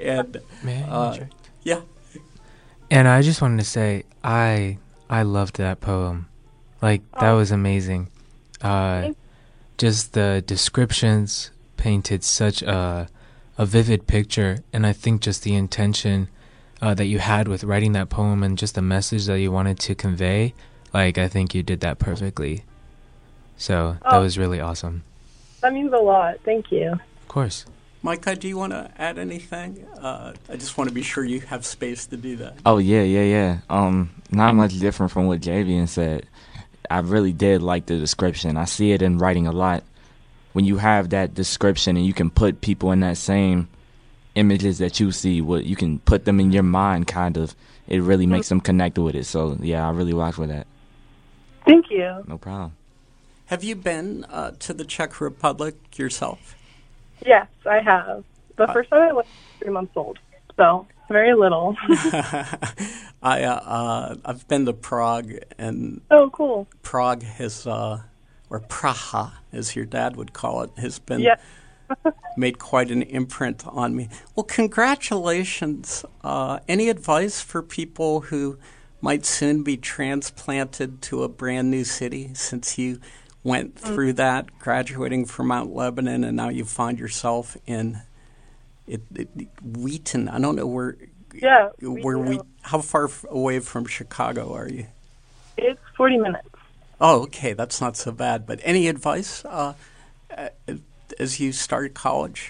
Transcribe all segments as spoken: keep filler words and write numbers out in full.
And May I uh, interject? yeah. And I just wanted to say, I I loved that poem. Like, that Oh. was amazing. Uh, just the descriptions painted such a, a vivid picture, and I think just the intention uh, that you had with writing that poem and just the message that you wanted to convey, like, I think you did that perfectly. So, that Oh. was really awesome. That means a lot. Thank you. Of course. Micah, do you want to add anything? Uh, I just want to be sure you have space to do that. Oh, yeah, yeah, yeah. Um, not much different from what Javian said. I really did like the description. I see it in writing a lot. When you have that description and you can put people in that same images that you see, what you can put them in your mind, kind of, it really makes them connect with it. So, yeah, I really rock with that. Thank you. No problem. Have you been uh, to the Czech Republic yourself? Yes, I have. The first time I went, I was three months old, so very little. I uh, uh, I've been to Prague, and Oh, cool. Prague has, uh, or Praha, as your dad would call it, has been Yeah. made quite an imprint on me. Well, congratulations. Uh, any advice for people who might soon be transplanted to a brand new city, since you went through that, graduating from Mount Lebanon, and now you find yourself in it, it, Wheaton? I don't know where. Yeah. Where we? How far f- away from Chicago are you? It's forty minutes. Oh, okay, that's not so bad. But any advice uh, as you start college?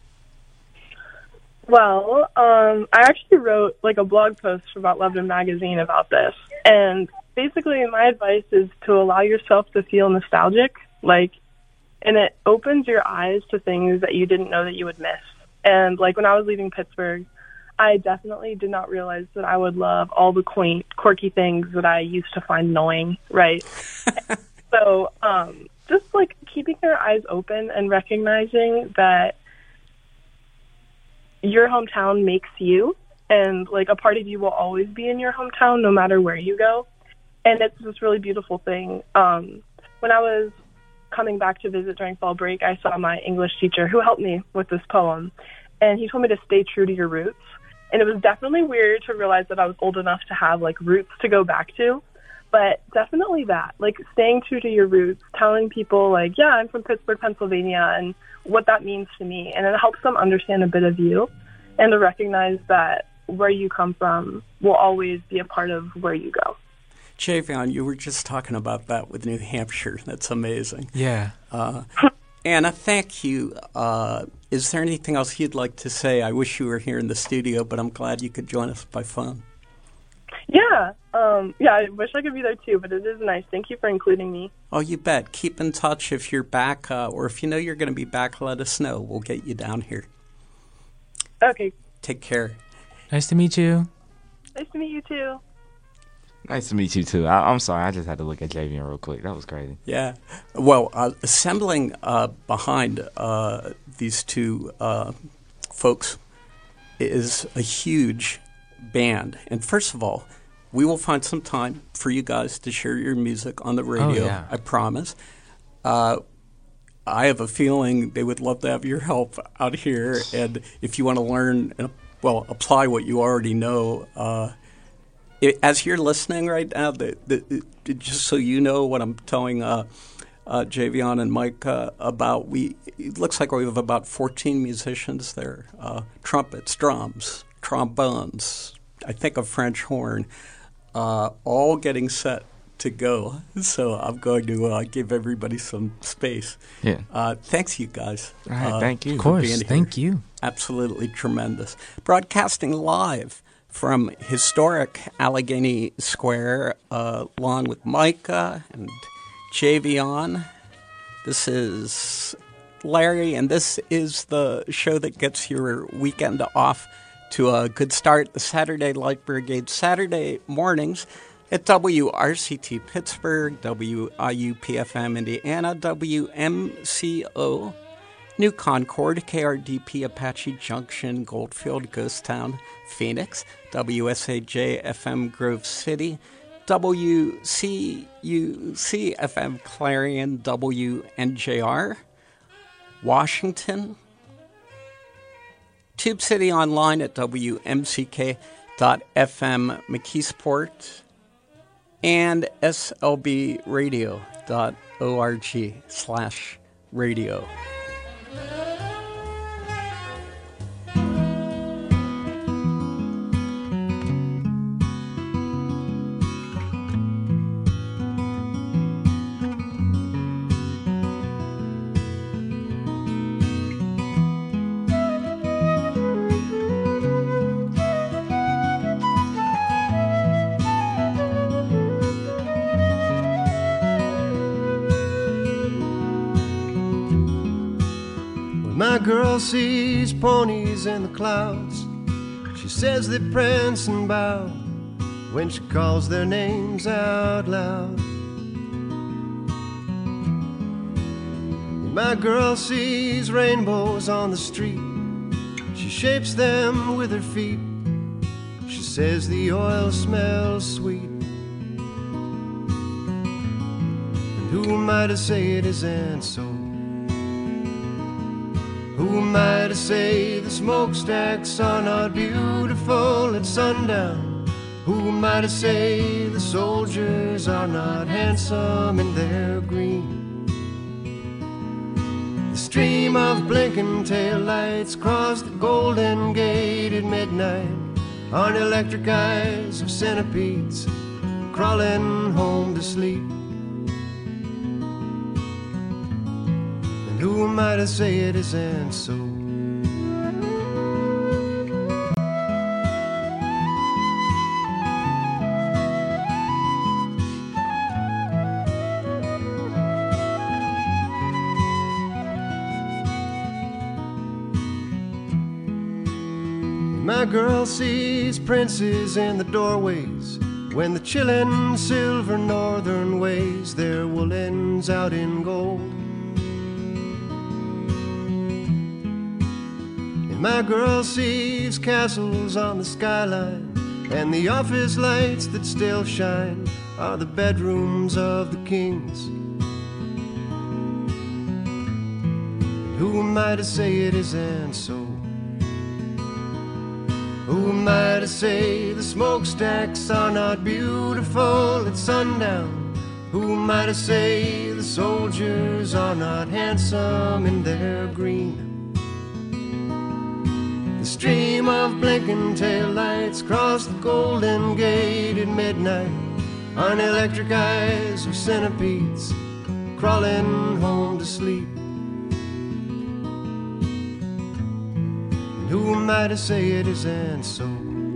Well, um, I actually wrote like a blog post about Lebanon Magazine about this, and basically my advice is to allow yourself to feel nostalgic, like, and it opens your eyes to things that you didn't know that you would miss. And like when I was leaving Pittsburgh, I definitely did not realize that I would love all the quaint, quirky things that I used to find annoying, right? So um, just like keeping your eyes open and recognizing that your hometown makes you, and like a part of you will always be in your hometown no matter where you go. And it's this really beautiful thing. Um, when I was coming back to visit during fall break, I saw my English teacher who helped me with this poem, and he told me to stay true to your roots. And it was definitely weird to realize that I was old enough to have like roots to go back to, but definitely that, like staying true to your roots, telling people like, yeah, I'm from Pittsburgh, Pennsylvania, and what that means to me. And it helps them understand a bit of you and to recognize that where you come from will always be a part of where you go. Javion, you were just talking about that with New Hampshire. That's amazing. Yeah. Uh, Anna, thank you. Uh, is there anything else you'd like to say? I wish you were here in the studio, but I'm glad you could join us by phone. Yeah, um, yeah, I wish I could be there too, but it is nice. Thank you for including me. Oh, you bet. Keep in touch if you're back, uh, or if you know you're going to be back, let us know. We'll get you down here. Okay. Take care. Nice to meet you. Nice to meet you too. Nice to meet you, too. I, I'm sorry. I just had to look at Javian real quick. That was crazy. Yeah. Well, uh, assembling uh, behind uh, these two uh, folks is a huge band. And first of all, we will find some time for you guys to share your music on the radio. Oh, yeah. I promise. Uh, I have a feeling they would love to have your help out here. And if you want to learn, well, apply what you already know, uh, It, as you're listening right now, the, the, the, just so you know what I'm telling uh, uh, Javion and Mike uh, about, we it looks like we have about fourteen musicians there, uh, trumpets, drums, trombones, I think a French horn, uh, all getting set to go. So I'm going to uh, give everybody some space. Yeah. Uh, thanks, you guys. All right, uh, thank you. Of for course. being here. Thank you. Absolutely tremendous. Broadcasting live from historic Allegheny Square, uh, along with Micah and Javion. This is Larry, and this is the show that gets your weekend off to a good start. The Saturday Light Brigade, Saturday mornings at W R C T Pittsburgh, W I U P F M Indiana, W M C O New Concord, K R D P Apache Junction, Goldfield, Ghost Town, Phoenix, W S A J F M Grove City, W C U C F M Clarion, W N J R, Washington, Tube City online at W M C K dot F M McKeesport and S L B radio dot org slash radio. My girl sees ponies in the clouds. She says they prance and bow when she calls their names out loud. My girl sees rainbows on the street. She shapes them with her feet. She says the oil smells sweet. And who am I to say it isn't so? Who am I to say the smokestacks are not beautiful at sundown? Who am I to say the soldiers are not handsome in their green? The stream of blinking taillights cross the Golden Gate at midnight on electric eyes of centipedes crawling home to sleep. Who am I to say it isn't so? My girl sees princes in the doorways when the chillin' silver northern ways their woolens out in gold. My girl sees castles on the skyline, and the office lights that still shine are the bedrooms of the kings. Who am I to say it isn't so? Who am I to say the smokestacks are not beautiful at sundown? Who am I to say the soldiers are not handsome in their green? Stream of blinking taillights cross the Golden Gate at midnight on electric eyes of centipedes crawling home to sleep. And who am I to say it isn't so?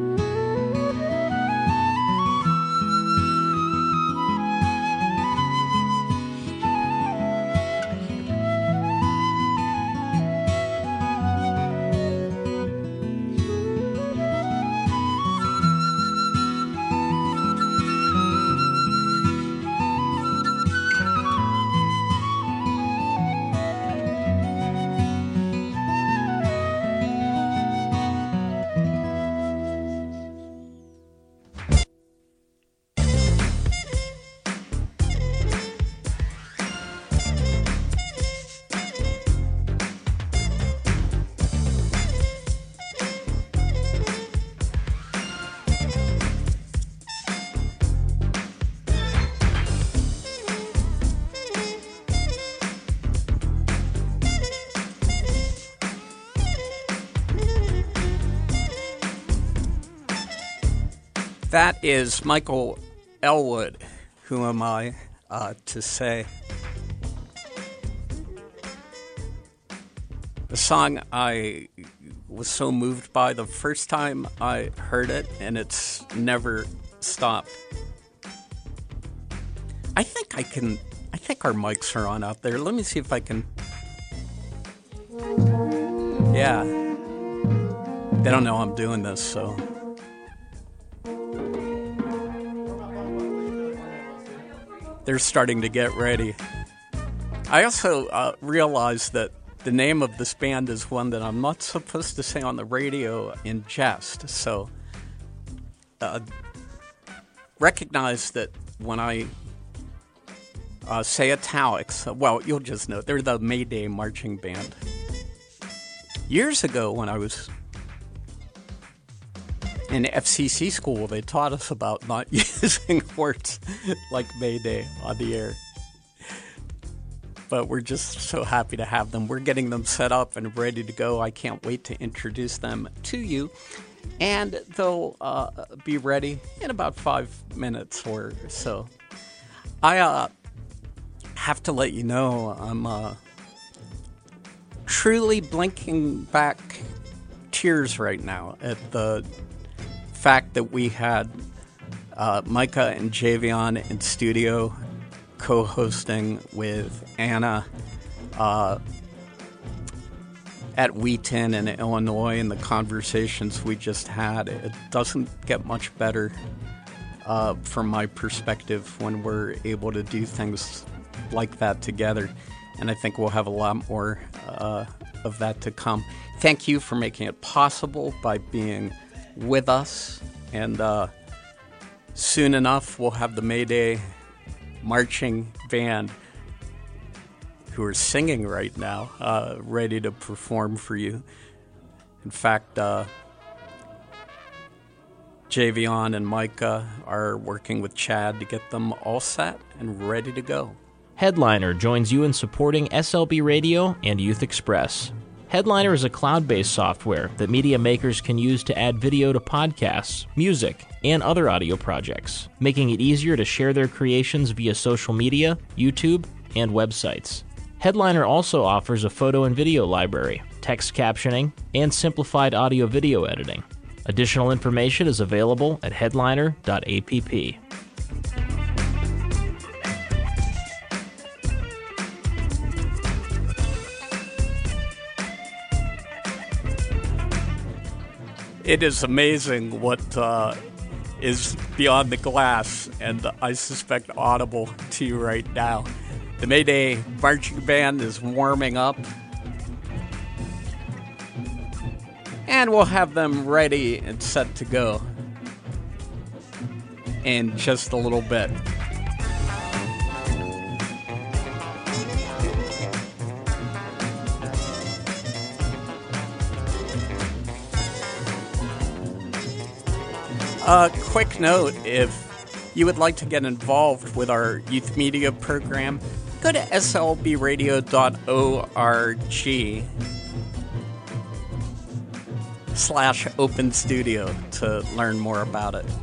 That is Michael Elwood. Who am I uh, to say? The song I was so moved by the first time I heard it, and it's never stopped. I think I can... I think our mics are on out there. Let me see if I can... Yeah. They don't know I'm doing this, so... They're starting to get ready. I also uh, realized that the name of this band is one that I'm not supposed to say on the radio in jest. So uh, recognize that when I uh, say italics, well, you'll just know they're the Mayday Marching Band. Years ago when I was in F C C school, they taught us about not using words like Mayday on the air. But we're just so happy to have them. We're getting them set up and ready to go. I can't wait to introduce them to you. And they'll uh, be ready in about five minutes or so. I uh, have to let you know I'm uh, truly blinking back tears right now at the fact that we had uh, Micah and Javion in studio co-hosting with Anna uh, at Wheaton in Illinois, and the conversations we just had. It doesn't get much better uh, from my perspective when we're able to do things like that together, and I think we'll have a lot more uh, of that to come. Thank you for making it possible by being with us, and uh, soon enough we'll have the Mayday marching band, who are singing right now, uh, ready to perform for you. In fact, uh, Javion and Micah are working with Chad to get them all set and ready to go. Headliner joins you in supporting S L B Radio and Youth Express. Headliner is a cloud-based software that media makers can use to add video to podcasts, music, and other audio projects, making it easier to share their creations via social media, YouTube, and websites. Headliner also offers a photo and video library, text captioning, and simplified audio-video editing. Additional information is available at headliner dot app. It is amazing what uh, is beyond the glass, and I suspect audible to you right now. The Mayday Marching Band is warming up, and we'll have them ready and set to go in just a little bit. A uh, quick note, if you would like to get involved with our youth media program, go to S L B radio dot org slash open studio to learn more about it.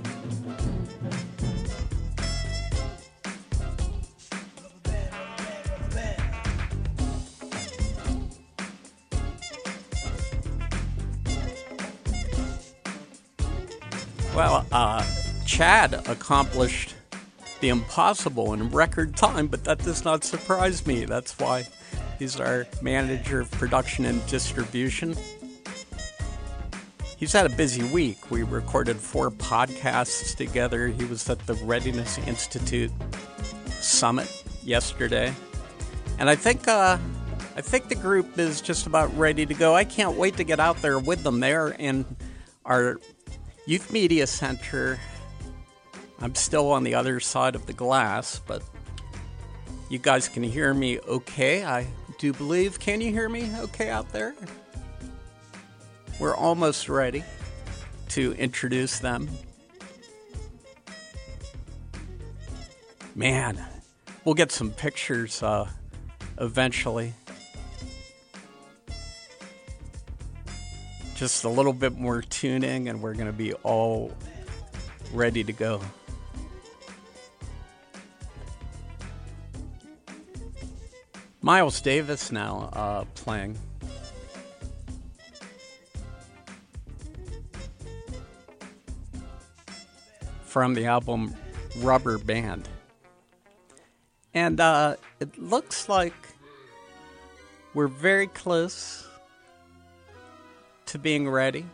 Well, uh, Chad accomplished the impossible in record time, but that does not surprise me. That's why he's our manager of production and distribution. He's had a busy week. We recorded four podcasts together. He was at the Readiness Institute Summit yesterday. And I think uh, I think the group is just about ready to go. I can't wait to get out there with them. They're in our Youth Media Center. I'm still on the other side of the glass, but you guys can hear me okay, I do believe. Can you hear me okay out there? We're almost ready to introduce them. Man, we'll get some pictures uh, eventually. Just a little bit more tuning, and we're going to be all ready to go. Miles Davis now uh, playing. From the album Rubber Band. And uh, it looks like we're very close to being ready.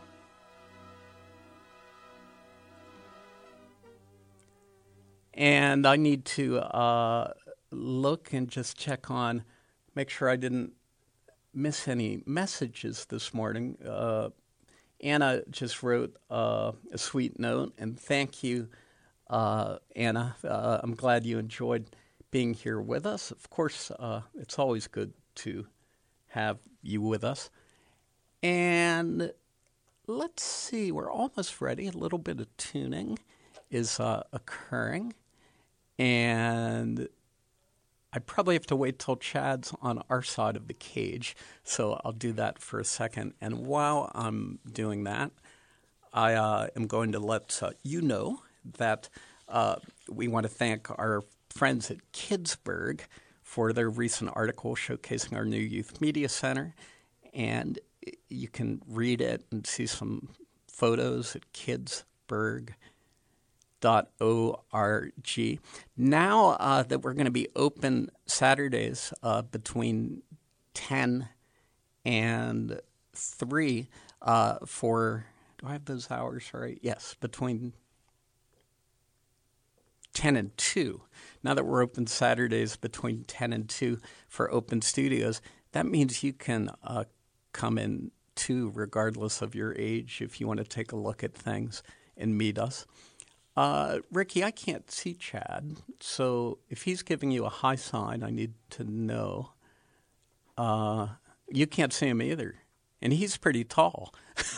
And I need to uh, look and just check on, make sure I didn't miss any messages this morning. Uh, Anna just wrote uh, a sweet note, and thank you, uh, Anna. Uh, I'm glad you enjoyed being here with us. Of course, uh, it's always good to have you with us. And let's see. We're almost ready. A little bit of tuning is uh, occurring. And I probably have to wait till Chad's on our side of the cage. So I'll do that for a second. And while I'm doing that, I uh, am going to let uh, you know that uh, we want to thank our friends at Kidsburg for their recent article showcasing our new Youth Media Center. And you can read it and see some photos at kidsburg dot org. Now uh, that we're going to be open Saturdays uh, between ten and three uh, for, do I have those hours right? Yes, between ten and two. Now that we're open Saturdays between ten and two for open studios, that means you can uh, come in too, regardless of your age, if you want to take a look at things and meet us. Uh, Ricky, I can't see Chad, so if he's giving you a high sign, I need to know. Uh, you can't see him either, and he's pretty tall.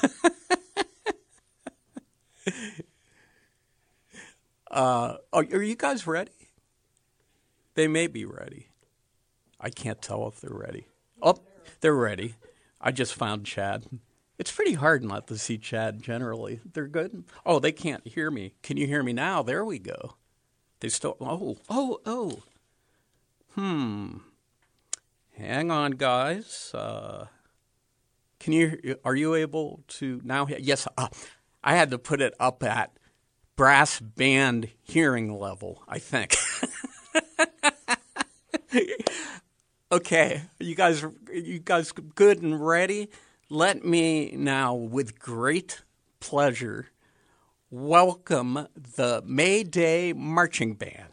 uh, are, are you guys ready? They may be ready. I can't tell if they're ready. Oh, they're ready. I just found Chad. It's pretty hard not to see Chad generally. They're good. Oh, they can't hear me. Can you hear me now? There we go. They still, oh, oh, oh. Hmm. Hang on, guys. Uh, can you, are you able to now? Yes, uh, I had to put it up at brass band hearing level, I think. Okay, you guys, you guys good and ready? Let me now, with great pleasure, welcome the May Day Marching Band.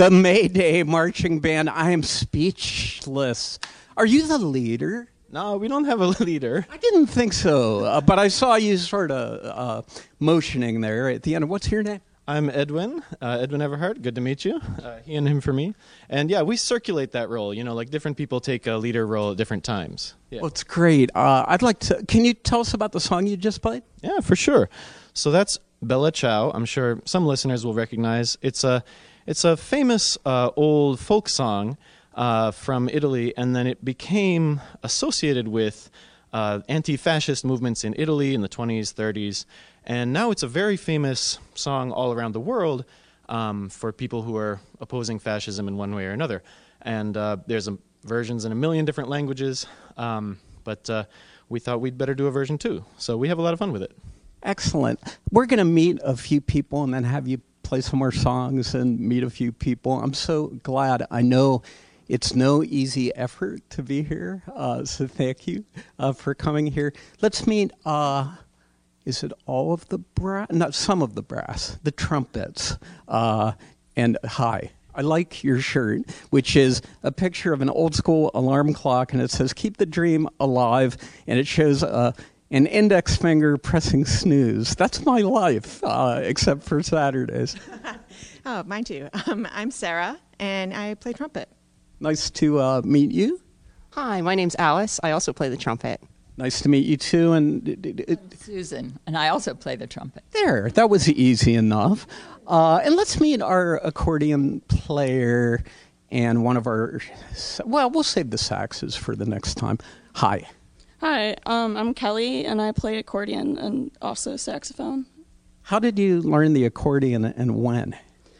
the May Day Marching Band. I am speechless. Are you the leader? No, we don't have a leader. I didn't think so, uh, but I saw you sort of uh, motioning there at the end. What's your name? I'm Edwin, uh, Edwin Everhart. Good to meet you. Uh, he and him for me. And yeah, we circulate that role. You know, like different people take a leader role at different times. Yeah. Well, it's great. Uh, I'd like to. Can you tell us about the song you just played? Yeah, for sure. So that's Bella Ciao. I'm sure some listeners will recognize. It's a, it's a famous uh, old folk song uh, from Italy, and then it became associated with uh, anti-fascist movements in Italy in the twenties, thirties. And now it's a very famous song all around the world um, for people who are opposing fascism in one way or another. And uh, there's a, versions in a million different languages, um, but uh, we thought we'd better do a version too. So we have a lot of fun with it. Excellent. We're going to meet a few people and then have you play some more songs and meet a few people. I'm so glad. I know it's no easy effort to be here, uh, so thank you uh, for coming here. Let's meet... Uh, Is it all of the brass? Not some of the brass, the trumpets. Uh, and hi, I like your shirt, which is a picture of an old school alarm clock, and it says, keep the dream alive, and it shows uh, an index finger pressing snooze. That's my life, uh, except for Saturdays. Oh, mine too. Um, I'm Sarah, and I play trumpet. Nice to uh, meet you. Hi, my name's Alice. I also play the trumpet. Nice to meet you, too. And it, it, it, I'm Susan, and I also play the trumpet. There, that was easy enough. Uh, and let's meet our accordion player and one of our, well, we'll save the saxes for the next time. Hi. Hi, um, I'm Kelly, and I play accordion and also saxophone. How did you learn the accordion and when?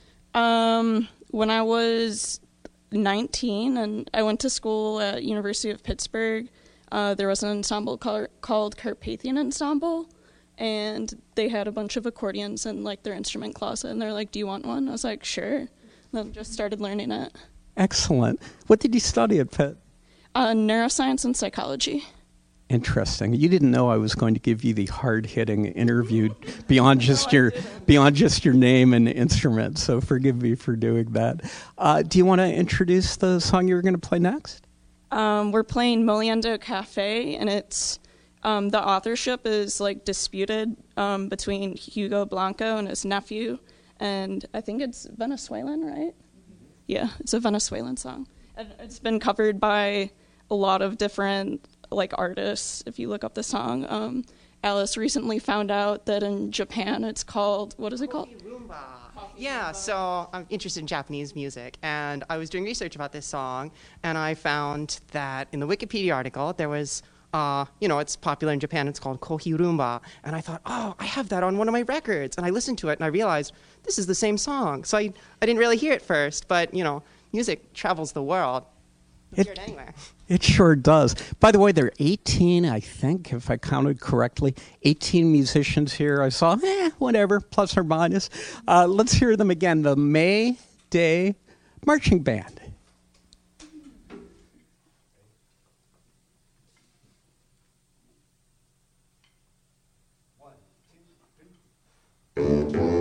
Um, when I was nineteen, and I went to school at University of Pittsburgh. Uh, there was an ensemble called, called Carpathian Ensemble, and they had a bunch of accordions in like their instrument closet, and they're like, do you want one? I was like, sure. And then just started learning it. Excellent. What did you study at Pitt? Uh, neuroscience and psychology. Interesting. You didn't know I was going to give you the hard-hitting interview beyond just your beyond just your name and instrument, so forgive me for doing that. Uh, do you want to introduce the song you were going to play next? Um, we're playing Moliendo Cafe, and it's um, the authorship is like disputed um, between Hugo Blanco and his nephew, and I think it's Venezuelan, right? Yeah, it's a Venezuelan song. And it's been covered by a lot of different like artists. If you look up the song, um, Alice recently found out that in Japan it's called, what is it called? Yeah, so I'm interested in Japanese music, and I was doing research about this song, and I found that in the Wikipedia article there was, uh, you know, it's popular in Japan, it's called Kohi Rumba, and I thought, oh, I have that on one of my records, and I listened to it, and I realized this is the same song. So I, I didn't really hear it first, but, you know, music travels the world. It, hear it anywhere. It sure does. By the way, there are eighteen, I think, if I counted correctly, eighteen musicians here. I saw, eh, whatever, plus or minus. Uh, let's hear them again. The May Day Marching Band. One, two, three.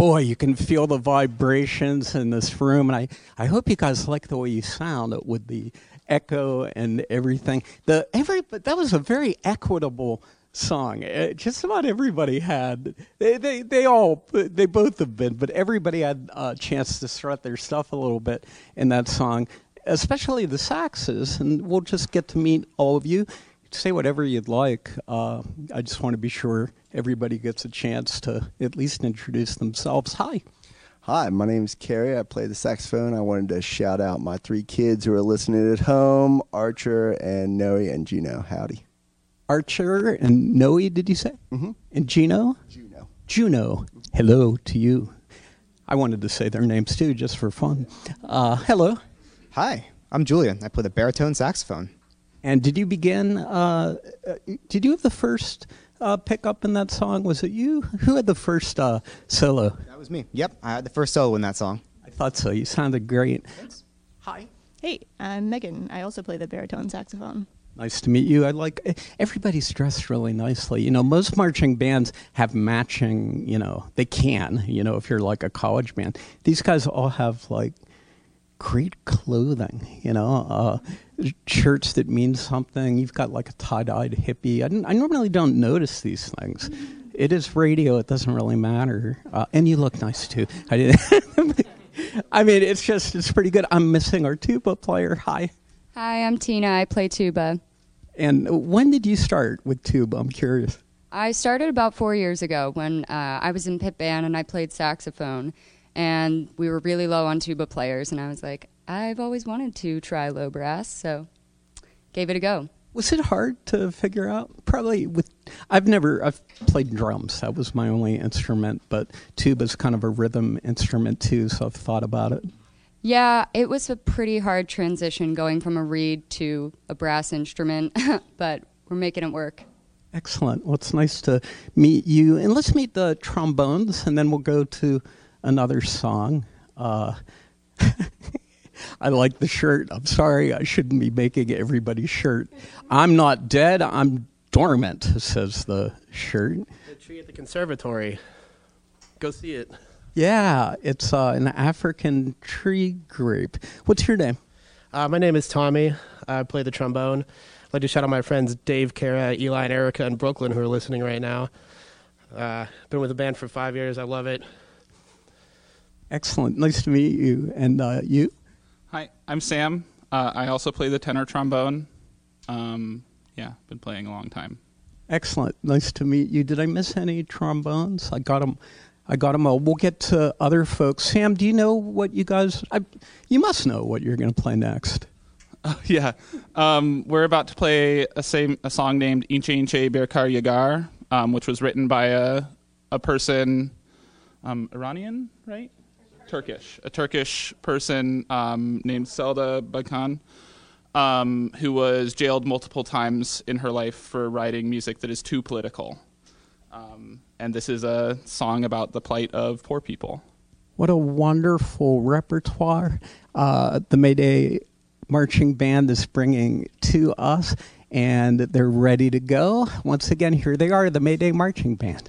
boy, you can feel the vibrations in this room, and I, I hope you guys like the way you sound with the echo and everything. The every but that was a very equitable song. Uh, just about everybody had they, they they all they both have been, but everybody had a chance to strut their stuff a little bit in that song, especially the saxes. And we'll just get to meet all of you. Say whatever you'd like. Uh, I just want to be sure everybody gets a chance to at least introduce themselves. Hi. Hi, my name's Carrie. I play the saxophone. I wanted to shout out my three kids who are listening at home, Archer and Noe and Gino. Howdy. Archer and Noe, did you say? Mm-hmm. And Gino? Juno. Juno. Hello to you. I wanted to say their names too, just for fun. Uh, hello. Hi, I'm Julian. I play the baritone saxophone. And did you begin, uh, uh, did you have the first uh, pickup in that song? Was it you? Who had the first uh, solo? That was me. Yep, I had the first solo in that song. I thought so. You sounded great. Thanks. Hi. Hey, I'm Megan. I also play the baritone saxophone. Nice to meet you. I like everybody's dressed really nicely. You know, most marching bands have matching, you know, they can, you know, if you're like a college band. These guys all have like great clothing, you know, uh, shirts that mean something. You've got like a tie-dyed hippie. I, I normally don't notice these things. It is radio. It doesn't really matter. Uh, and you look nice too. I didn't. I mean, it's just, it's pretty good. I'm missing our tuba player. Hi. Hi, I'm Tina. I play tuba. And when did you start with tuba? I'm curious. I started about four years ago when uh, I was in pit band and I played saxophone. And we were really low on tuba players. And I was like, I've always wanted to try low brass, so gave it a go. Was it hard to figure out? Probably with, I've never, I've played drums. That was my only instrument. But tuba's kind of a rhythm instrument too, so I've thought about it. Yeah, it was a pretty hard transition going from a reed to a brass instrument, but we're making it work. Excellent. Well, it's nice to meet you. And let's meet the trombones, and then we'll go to another song. Uh, I like the shirt. I'm sorry, I shouldn't be making everybody's shirt. I'm not dead, I'm dormant, says the shirt. The tree at the conservatory. Go see it. Yeah, it's uh, an African tree grape. What's your name? Uh, my name is Tommy. I play the trombone. I'd like to shout out my friends Dave, Kara, Eli, and Erica in Brooklyn who are listening right now. Uh, been with the band for five years. I love it. Excellent. Nice to meet you. And uh, you? Hi, I'm Sam. Uh, I also play the tenor trombone. Um, yeah, been playing a long time. Excellent. Nice to meet you. Did I miss any trombones? I got them. I got them all. We'll get to other folks. Sam, do you know what you guys... I, you must know what you're going to play next. Uh, yeah. Um, we're about to play a, same, a song named Inche Inche Berkar Yagar, um, which was written by a, a person... Um, Iranian, right? Turkish. A Turkish person um, named Selda Bakan, um, who was jailed multiple times in her life for writing music that is too political. Um, and this is a song about the plight of poor people. What a wonderful repertoire uh, the Mayday Marching Band is bringing to us, and they're ready to go. Once again, here they are, the Mayday Marching Band.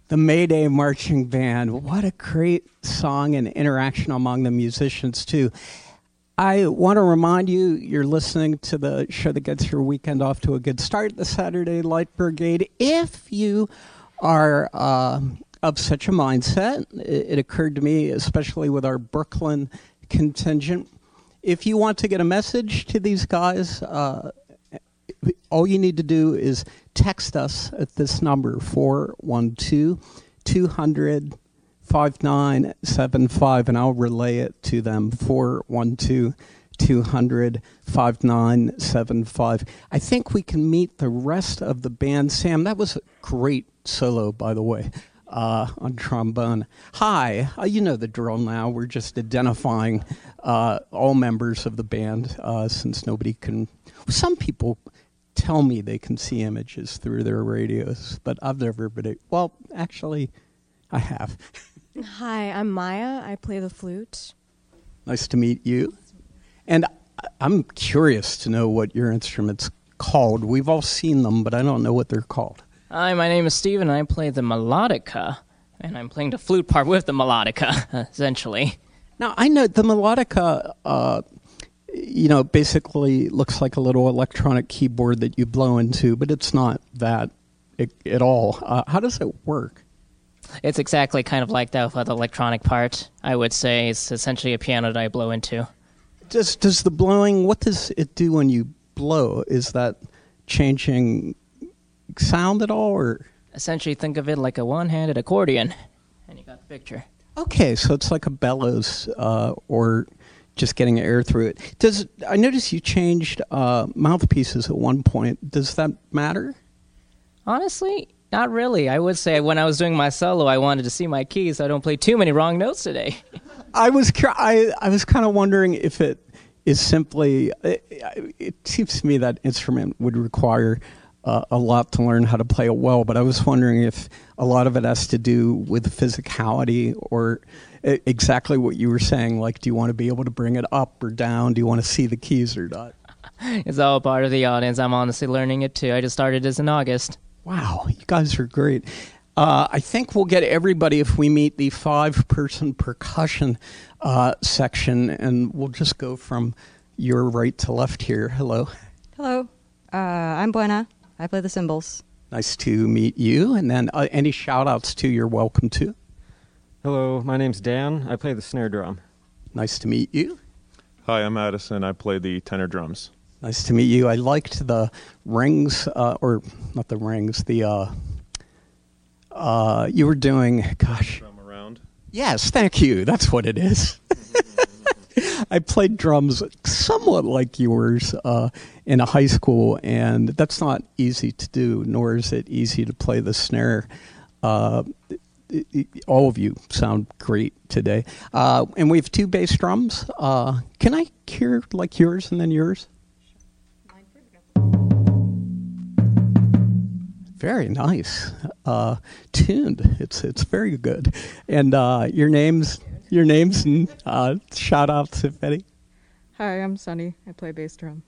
the Mayday Marching Band. What a great song and interaction among the musicians, too. I want to remind you, you're listening to the show that gets your weekend off to a good start, the Saturday Light Brigade. If you are uh, of such a mindset, it, it occurred to me, especially with our Brooklyn contingent, if you want to get a message to these guys, uh, all you need to do is text us at this number, four one two, two hundred, five nine seven five, and I'll relay it to them, four one two, two hundred, five nine seven five. I think we can meet the rest of the band. Sam, that was a great solo, by the way, uh, on trombone. Hi, uh, you know the drill now. We're just identifying uh, all members of the band uh, since nobody can... Some people tell me they can see images through their radios, but I've never been... Well, actually, I have. Hi, I'm Maya. I play the flute. Nice to meet you. And I'm curious to know what your instrument's called. We've all seen them, but I don't know what they're called. Hi, my name is Steven, and I play the melodica. And I'm playing the flute part with the melodica, essentially. Now, I know the melodica, uh, you know, basically looks like a little electronic keyboard that you blow into, but it's not that at all. Uh, how does it work? It's exactly kind of like that for the electronic part. I would say it's essentially a piano that I blow into. Does does the blowing, what does it do when you blow? Is that changing sound at all? Or essentially think of it like a one-handed accordion, and you got the picture. Okay, so it's like a bellows uh, or just getting air through it. Does I noticed you changed uh, mouthpieces at one point. Does that matter? Honestly, not really. I would say when I was doing my solo, I wanted to see my keys so I don't play too many wrong notes today. I was I, I was kind of wondering if it is simply, it, it seems to me that instrument would require uh, a lot to learn how to play it well, but I was wondering if a lot of it has to do with physicality or exactly what you were saying, like do you want to be able to bring it up or down? Do you want to see the keys or not? It's all part of the audience. I'm honestly learning it too. I just started this in August. Wow, you guys are great. Uh, I think we'll get everybody if we meet the five-person percussion uh, section, and we'll just go from your right to left here. Hello. Hello. Uh, I'm Buena. I play the cymbals. Nice to meet you. And then uh, any shout-outs to you're welcome to. Hello, my name's Dan. I play the snare drum. Nice to meet you. Hi, I'm Addison. I play the tenor drums. Nice to meet you. I liked the rings, uh, or not the rings, the, uh, uh, you were doing, gosh. Drum around? Yes, thank you. That's what it is. I played drums somewhat like yours uh, in a high school, and that's not easy to do, nor is it easy to play the snare. Uh, it, it, all of you sound great today. Uh, and we have two bass drums. Uh, can I hear like yours and then yours? Very nice, uh, tuned. It's it's very good. And uh, your names, your names, and uh, shout outs if any. Hi, I'm Sunny. I play bass drum.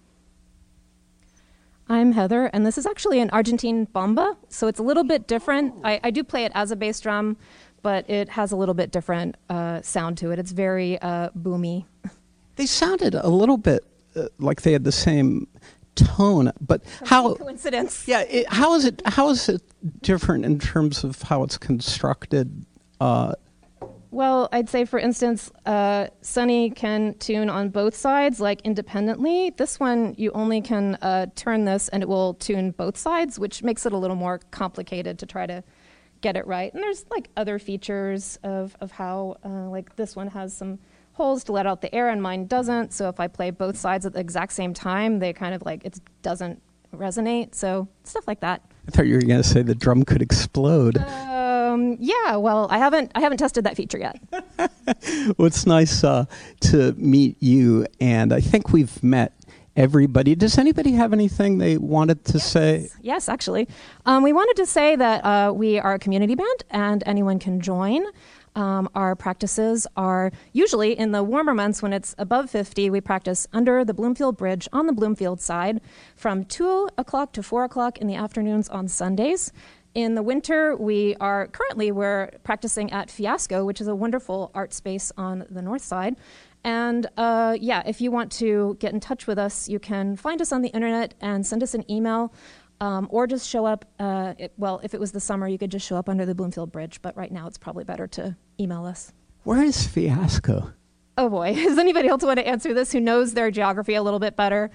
I'm Heather, and this is actually an Argentine bomba, so it's a little bit different. I, I do play it as a bass drum, but it has a little bit different uh, sound to it. It's very uh, boomy. They sounded a little bit uh, like they had the same tone, but how coincidence? Yeah, it, how is it? How is it different in terms of how it's constructed? Uh, well, I'd say, for instance, uh, Sunny can tune on both sides, like independently. This one, you only can uh, turn this, and it will tune both sides, which makes it a little more complicated to try to get it right. And there's like other features of of how, uh, like this one has some holes to let out the air, and mine doesn't. So if I play both sides at the exact same time, they kind of like, it doesn't resonate. So stuff like that. I thought you were going to say the drum could explode. Um, yeah, well, I haven't I haven't tested that feature yet. Well, it's nice uh, to meet you, and I think we've met everybody. Does anybody have anything they wanted to yes. say? Yes, actually. Um, we wanted to say that uh, we are a community band, and anyone can join. Um, our practices are usually in the warmer months when it's above fifty. We practice under the Bloomfield Bridge on the Bloomfield side from two o'clock to four o'clock in the afternoons on Sundays. In the winter, we are currently we're practicing at Fiasco, which is a wonderful art space on the north side. And uh, yeah, if you want to get in touch with us, you can find us on the internet and send us an email. Um, or just show up, uh, it, well, if it was the summer, you could just show up under the Bloomfield Bridge, but right now it's probably better to email us. Where is Fiasco? Oh boy, does anybody else want to answer this who knows their geography a little bit better?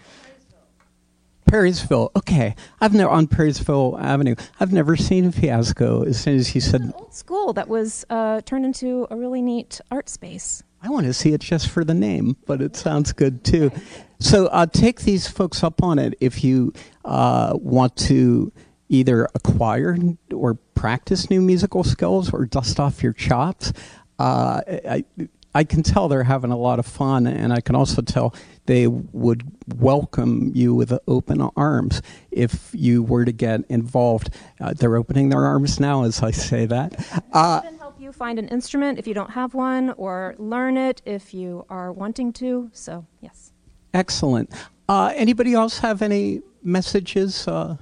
Perrysville. Okay. I've never, on Perrysville Avenue, I've never seen Fiasco as soon as you said. It's an old school that was uh, turned into a really neat art space. I want to see it just for the name, but it sounds good too. So uh, take these folks up on it if you uh, want to either acquire or practice new musical skills or dust off your chops. Uh, I, I can tell they're having a lot of fun, and I can also tell they would welcome you with open arms if you were to get involved. Uh, they're opening their arms now as I say that. Uh, You find an instrument if you don't have one, or learn it if you are wanting to. So, yes. Excellent. Uh, anybody else have any messages uh,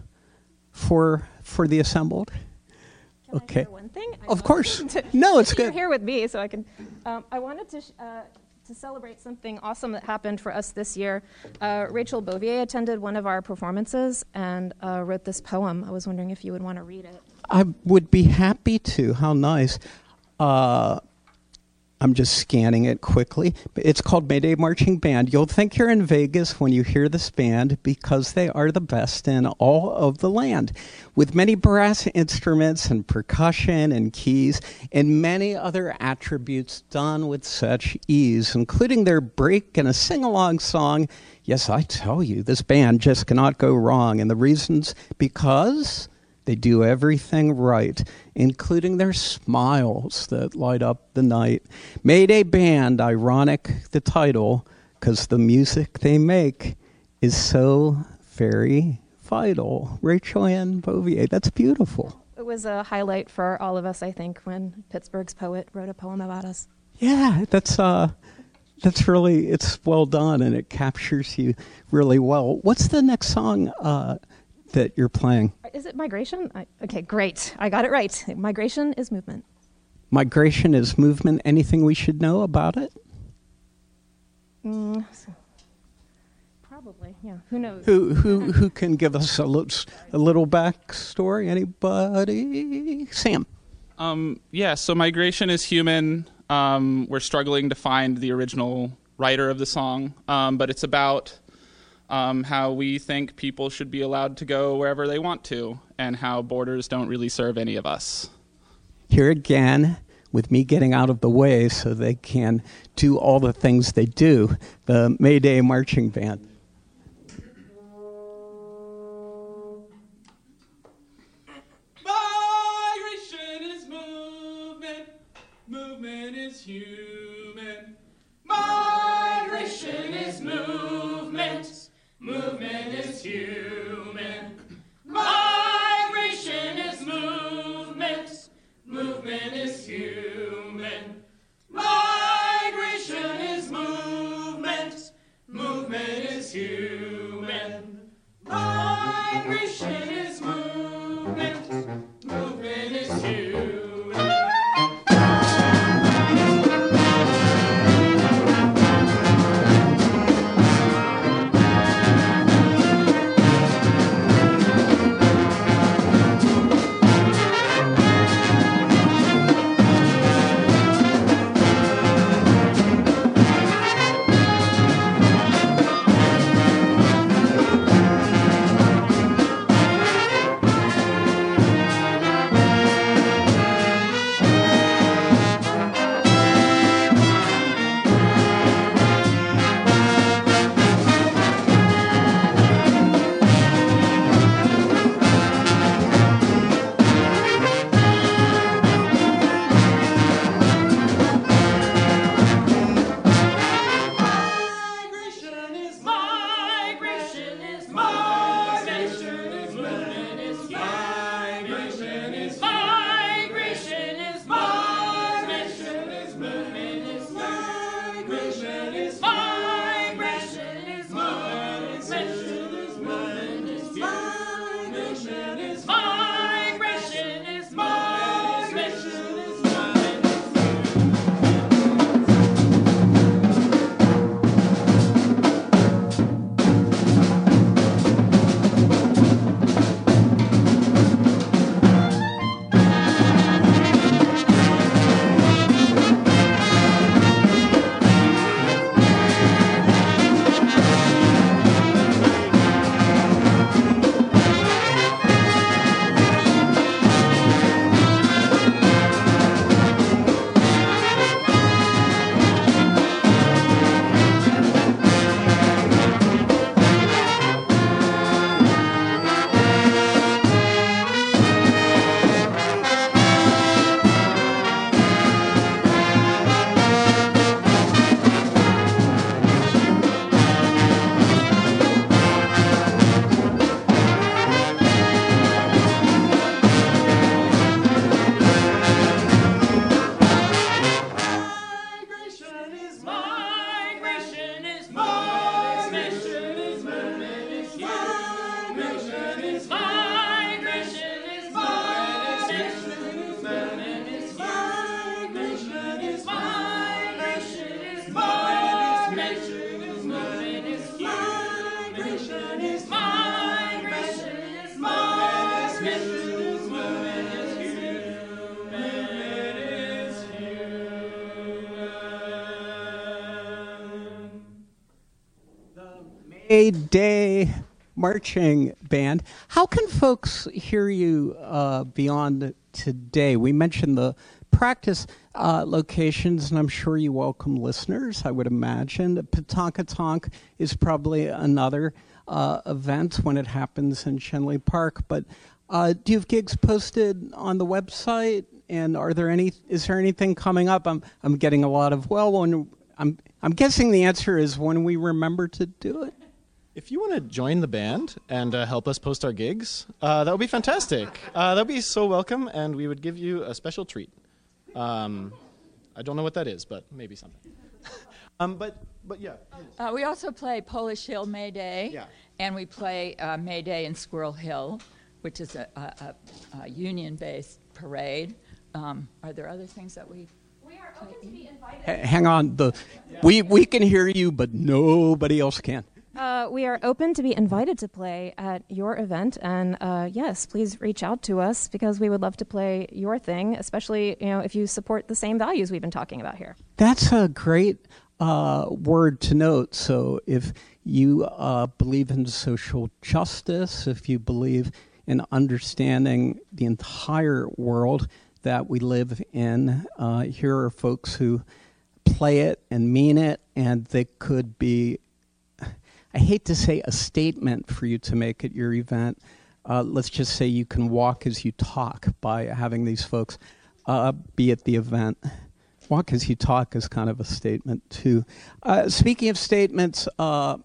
for for the assembled? Can okay. I share one thing? I of course. To, no, it's you're good. Here with me, so I can. Um, I wanted to. Sh- uh, To celebrate something awesome that happened for us this year, uh, Rachel Bouvier attended one of our performances and uh, wrote this poem. I was wondering if you would want to read it. I would be happy to. How nice. Uh, I'm just scanning it quickly. It's called Mayday Marching Band. You'll think you're in Vegas when you hear this band because they are the best in all of the land. With many brass instruments and percussion and keys and many other attributes done with such ease, including their break and a sing-along song. Yes, I tell you, this band just cannot go wrong. And the reasons, because they do everything right, including their smiles that light up the night. Mayday Band, ironic the title, because the music they make is so very vital. Rachel Ann Bouvier, that's beautiful. It was a highlight for all of us, I think, when Pittsburgh's poet wrote a poem about us. Yeah, that's uh, that's really, it's well done, and it captures you really well. What's the next song uh, that you're playing? Is it Migration? I, okay, great. I got it right. Migration is movement. Migration is movement. Anything we should know about it? Mm, so probably, yeah. Who knows? Who who who can give us a little a little backstory? Anybody? Sam. Um, yeah. So migration is human. Um, we're struggling to find the original writer of the song, um, but it's about Um, how we think people should be allowed to go wherever they want to, and how borders don't really serve any of us. Here again, with me getting out of the way so they can do all the things they do, the Mayday Marching Band. Migration is movement, movement is human. Migration is movement, movement is human. Migration is movement, movement is human. Migration is movement, movement is human. Migration is movement, movement is human. May Day Marching Band. How can folks hear you uh, beyond today? We mentioned the practice uh, locations, and I'm sure you welcome listeners, I would imagine. Petankatonk is probably another uh, event when it happens in Shenley Park. But uh, do you have gigs posted on the website? And are there any? Is there anything coming up? I'm I'm getting a lot of well. When I'm I'm guessing the answer is when we remember to do it. If you want to join the band and uh, help us post our gigs, uh, that would be fantastic. Uh, that would be so welcome, and we would give you a special treat. Um, I don't know what that is, but maybe something. um, but but yeah. Uh, we also play Polish Hill May Day, Yeah. and we play uh, May Day in Squirrel Hill, which is a, a, a, a union-based parade. Um, are there other things that we? We are open to be invited. H- hang on, the we we can hear you, but nobody else can. Uh, we are open to be invited to play at your event, and uh, yes, please reach out to us because we would love to play your thing, especially you know if you support the same values we've been talking about here. That's a great uh, word to note. So if you uh, believe in social justice, if you believe in understanding the entire world that we live in, uh, here are folks who play it and mean it, and they could be, I hate to say a statement for you to make at your event. Uh, let's just say you can walk as you talk by having these folks uh, be at the event. Walk as you talk is kind of a statement, too. Uh, speaking of statements, uh,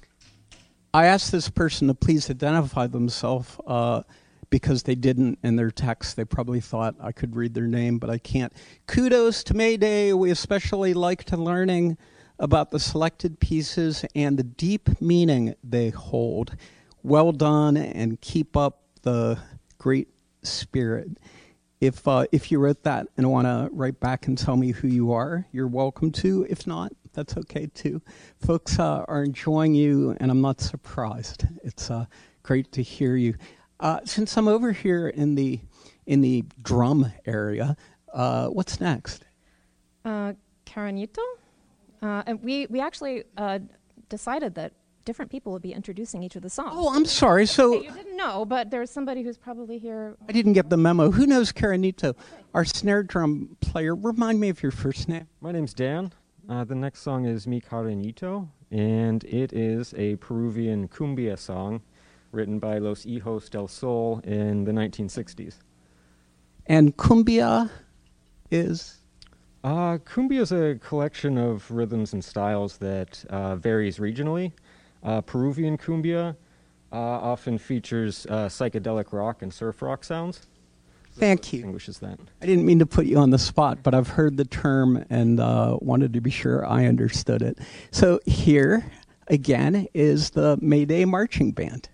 I asked this person to please identify themselves uh, because they didn't in their text. They probably thought I could read their name, but I can't. Kudos to May Day. We especially liked learning about the selected pieces and the deep meaning they hold. Well done, and keep up the great spirit. If uh, if you wrote that and want to write back and tell me who you are, you're welcome to. If not, that's okay too. Folks uh, are enjoying you, and I'm not surprised. It's uh, great to hear you. Uh, since I'm over here in the in the drum area, uh, what's next? Uh, Caranito? Uh, and we, we actually uh, decided that different people would be introducing each of the songs. Oh, I'm sorry. So you didn't know, but there's somebody who's probably here. I didn't get the memo. Who knows Caranito? Our snare drum player. Remind me of your first name. My name's Dan. Uh, the next song is Mi Caranito, and it is a Peruvian cumbia song written by Los Hijos del Sol in the nineteen sixties. And cumbia is? Uh, cumbia is a collection of rhythms and styles that uh, varies regionally. Uh, Peruvian cumbia uh, often features uh, psychedelic rock and surf rock sounds. Thank you. Distinguishes that. I didn't mean to put you on the spot, but I've heard the term and uh, wanted to be sure I understood it. So here, again, is the May Day Marching Band.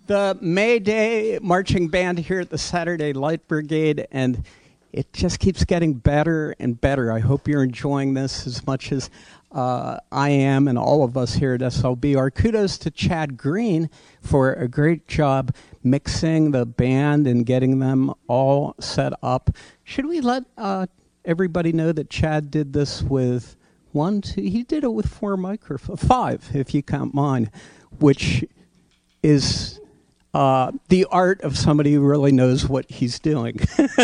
The May Day marching band here at the Saturday Light Brigade, and it just keeps getting better and better. I hope you're enjoying this as much as uh, I am and all of us here at S L B. Our kudos to Chad Green for a great job mixing the band and getting them all set up. Should we let uh, everybody know that Chad did this with one, two, he did it with four microphones, five if you count mine, which is uh, the art of somebody who really knows what he's doing.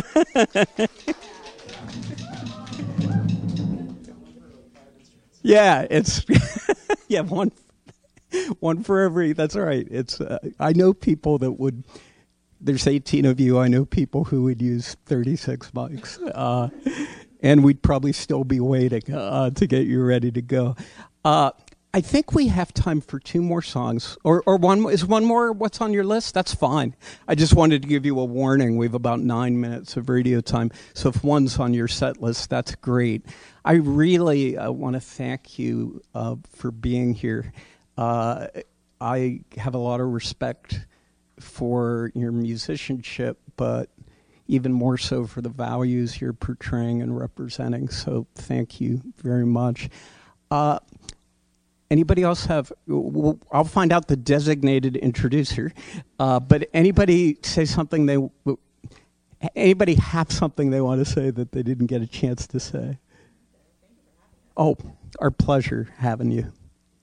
Yeah, it's yeah one one for every. That's right. It's uh, I know people that would. There's eighteen of you. I know people who would use thirty-six mics, uh, and we'd probably still be waiting uh, to get you ready to go. Uh, I think we have time for two more songs, or or one is one more. What's on your list? That's fine. I just wanted to give you a warning. We have about nine minutes of radio time, so if one's on your set list, that's great. I really uh, want to thank you uh, for being here. Uh, I have a lot of respect for your musicianship, but even more so for the values you're portraying and representing. So thank you very much. Uh, anybody else have, well, I'll find out the designated introducer, uh, but anybody say something they, anybody have something they want to say that they didn't get a chance to say? Oh, our pleasure having you.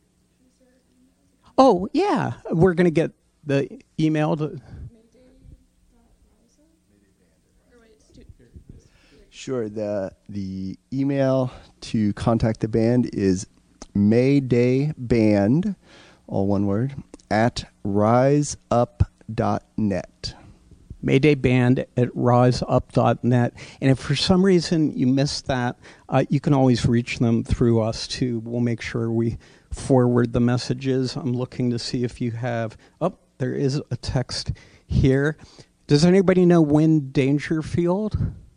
Oh, yeah, we're going to get the email to... Sure. The the email to contact the band is maydayband, all one word, at riseup dot net. Maydayband at riseup dot net. And if for some reason you missed that, uh, you can always reach them through us, too. We'll make sure we forward the messages. I'm looking to see if you have... Oh, there is a text here. Does anybody know Win Dangerfield?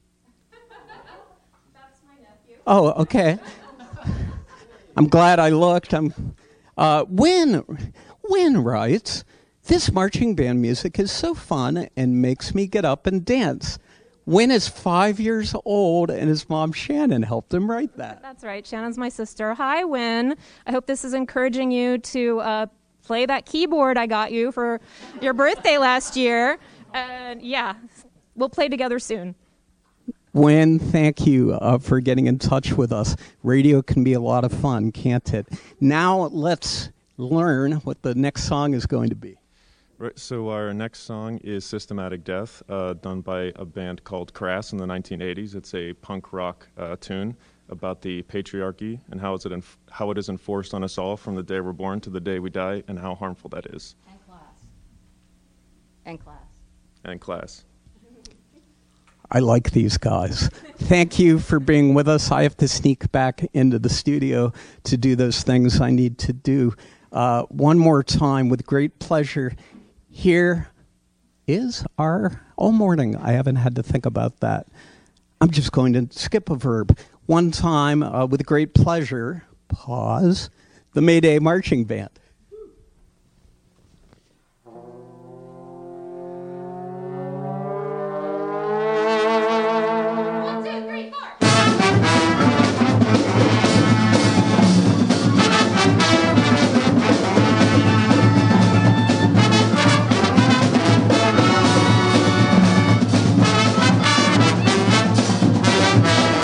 That's my nephew. Oh, okay. I'm glad I looked. I'm, uh, Win, Win writes, this marching band music is so fun and makes me get up and dance. Win is five years old, and his mom, Shannon, helped him write that. That's right. Shannon's my sister. Hi, Win. I hope this is encouraging you to uh, play that keyboard I got you for your birthday last year. And yeah, we'll play together soon. Win, thank you uh, for getting in touch with us. Radio can be a lot of fun, can't it? Now let's learn what the next song is going to be. Right, so our next song is Systematic Death, uh, done by a band called Crass in the nineteen eighties. It's a punk rock uh, tune about the patriarchy and how, is it enf- how it is enforced on us all from the day we're born to the day we die, and how harmful that is. And class. And class. And class. I like these guys. Thank you for being with us. I have to sneak back into the studio to do those things I need to do. Uh, one more time, with great pleasure, here is our... All morning, I haven't had to think about that. I'm just going to skip a verb. One time, uh, with great pleasure, pause, the Mayday Marching Band.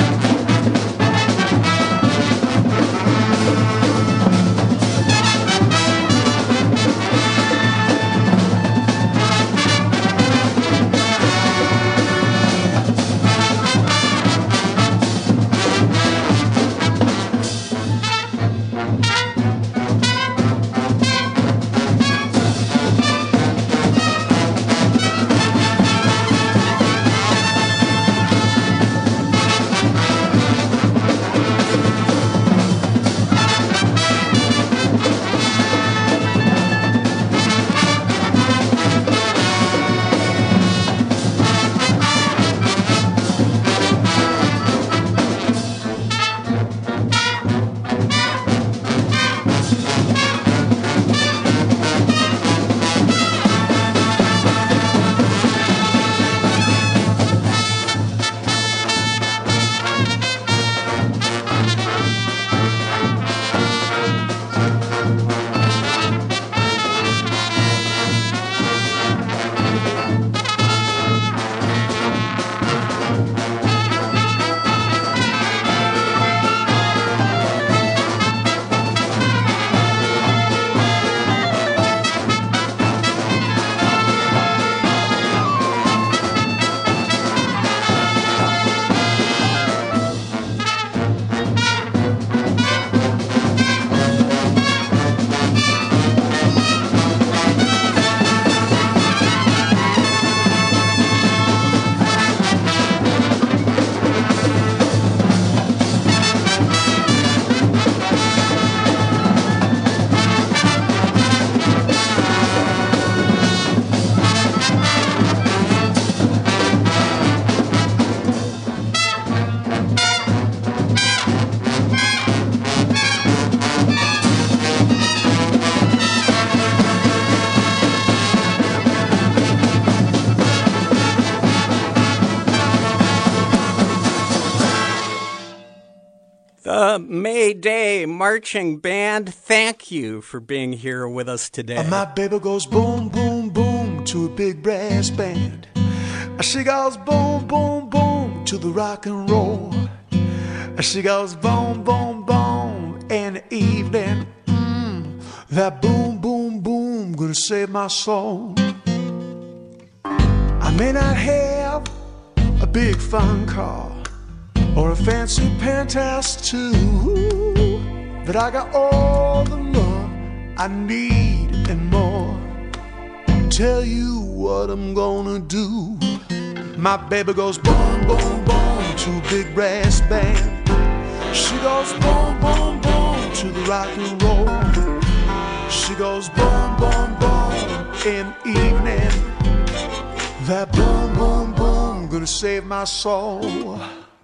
Thank you. May Day Marching Band, thank you for being here with us today. My baby goes boom, boom, boom to a big brass band. She goes boom, boom, boom to the rock and roll. She goes boom, boom, boom in the evening. Mm, that boom, boom, boom gonna save my soul. I may not have a big fun car or a fancy penthouse too, but I got all the love I need and more. Tell you what I'm gonna do. My baby goes boom, boom, boom to a big brass band. She goes boom, boom, boom to the rock and roll. She goes boom, boom, boom in the evening. That boom, boom, boom gonna save my soul.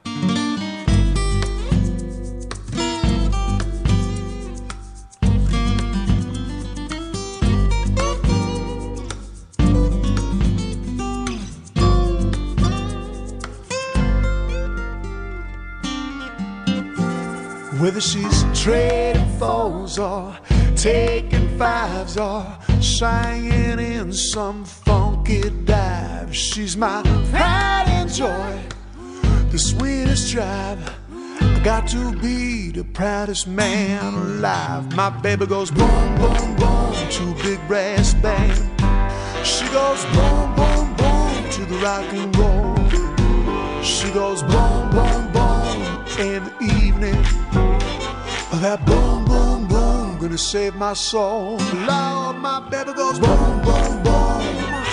Whether she's trading fours or taking fives or singing in some funky dive, she's my pride and joy, the sweetest drive. I got to be the proudest man alive. My baby goes boom, boom, boom to a big brass band. She goes boom, boom, boom to the rock and roll. She goes boom, boom, boom in the evening. That boom, boom, boom gonna save my soul. Lord, my baby goes boom, boom, boom.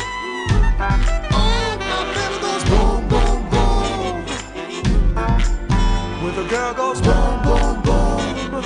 Oh, my baby goes boom, boom, boom. When the girl goes boom, boom, boom.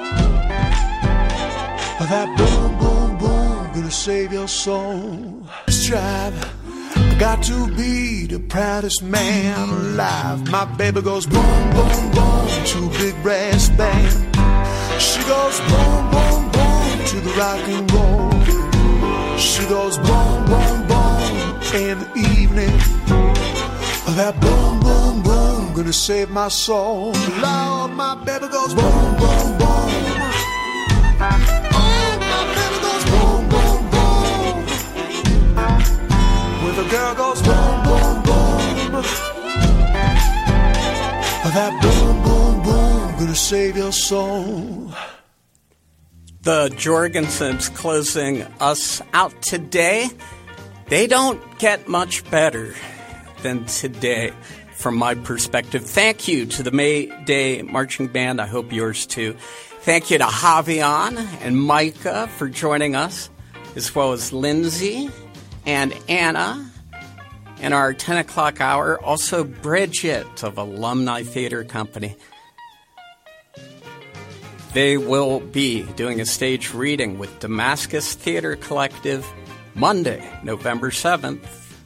That boom, boom, boom gonna save your soul. This drive, I got to be the proudest man alive. My baby goes boom, boom, boom to a big brass band. She goes boom, boom, boom to the rock and roll. She goes boom, boom, boom in the evening. That boom, boom, boom gonna save my soul. Lord, my baby goes boom, boom, boom. Oh, my baby goes boom, boom, boom. When the girl goes boom, boom, boom. That boom, boom, boom gonna save your soul. The Jorgensens closing us out today. They don't get much better than today from my perspective. Thank you to the May Day Marching Band. I hope yours too. Thank you to Javion and Micah for joining us, as well as Lindsay and Anna in our ten o'clock hour. Also Bridget of Alumni Theater Company. They will be doing a stage reading with Damascus Theater Collective Monday, November seventh,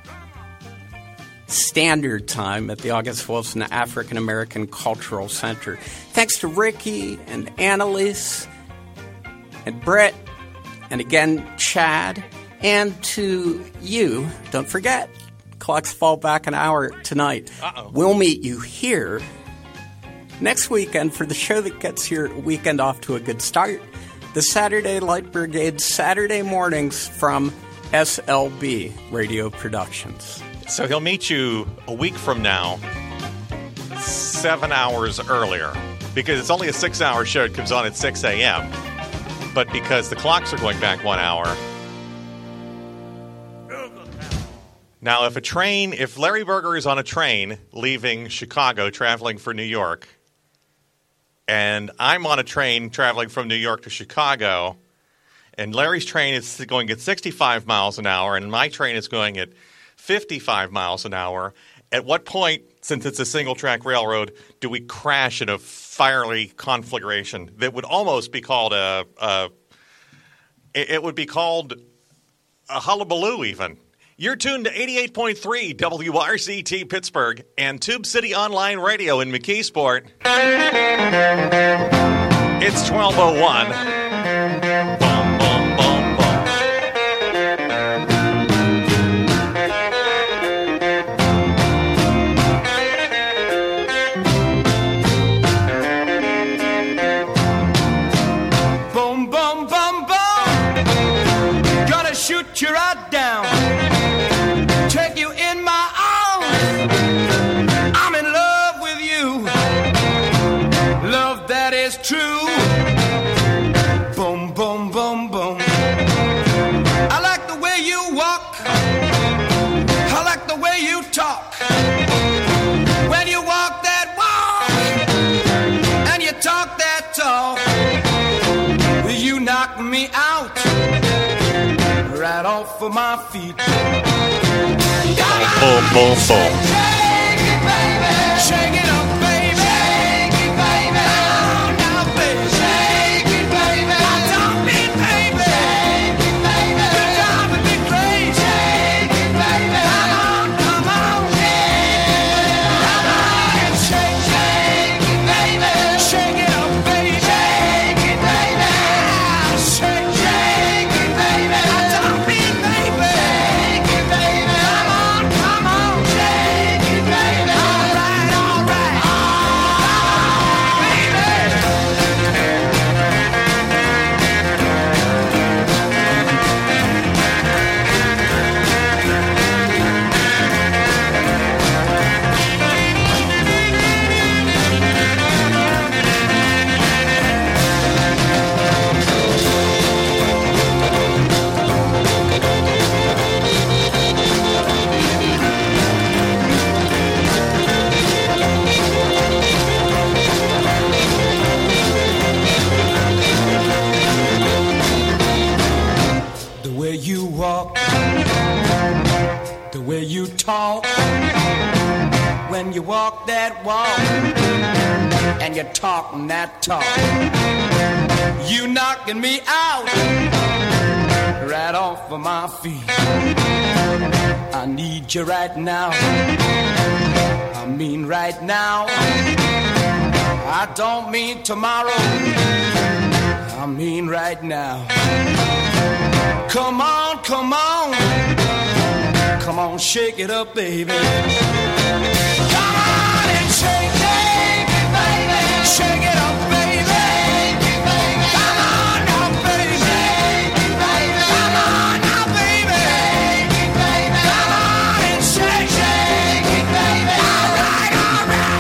Standard Time at the August Wilson African American Cultural Center. Thanks to Ricky and Annalise and Brett and again Chad, and to you. Don't forget, clocks fall back an hour tonight. Uh-oh. We'll meet you here next weekend for the show that gets your weekend off to a good start. The Saturday Light Brigade, Saturday mornings from S L B Radio Productions. So he'll meet you a week from now, seven hours earlier, because it's only a six-hour show. It comes on at six a.m., but because the clocks are going back one hour. Now, if a train, if Larry Berger is on a train leaving Chicago, traveling for New York, and I'm on a train traveling from New York to Chicago, and Larry's train is going at sixty-five miles an hour, and my train is going at fifty-five miles an hour, at what point, since it's a single-track railroad, do we crash in a fiery conflagration that would almost be called a, a it would be called a hullabaloo even? You're tuned to eighty-eight point three W R C T Pittsburgh and Tube City Online Radio in McKeesport. It's twelve oh one. Bum, bum, bum, bum. put you right down, take you in my arms. I'm in love with you, love that is true. Boom, boom, boom, boom. I like the way you walk, I like the way you talk. When you walk that walk and you talk that talk, you knock me out right off of my feet. Boom, boom, boom. Shake it up, baby. Shake it, baby. Now, baby. Shake it, baby. I don't mean baby. Shake it, baby. You're driving me crazy. Shake it, baby. Come on, come on. Come on and shake, shake it, baby. Shake it up, baby. Shake it, baby. Shake, shake it, baby. I don't mean baby. Shake it, baby. Come on, come on. Shake it, baby. All right, all right. The way you walk, the way you talk, when you walk that walk and you're talking that talk, you knocking me out right off of my feet. I need you right now, I mean right now. I don't mean tomorrow, I mean right now. Come on, come on, come on, shake it up, baby. Come on and shake, shake it, baby. Shake it up, baby. Come on now, baby. Come on now, baby. Come on and shake, shake it, baby. All right, all right.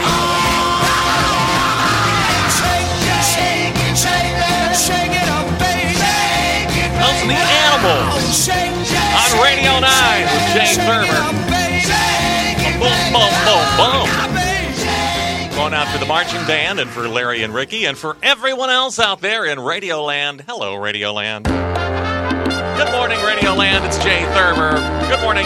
Shake, shake it, shake it, shake it up, baby. Those are the Animals on Radio nine with Jay Thurber. Boom, boom, boom, boom. Going out for the marching band and for Larry and Ricky and for everyone else out there in Radioland. Hello, Radioland. Good morning, Radioland. It's Jay Thurber. Good morning.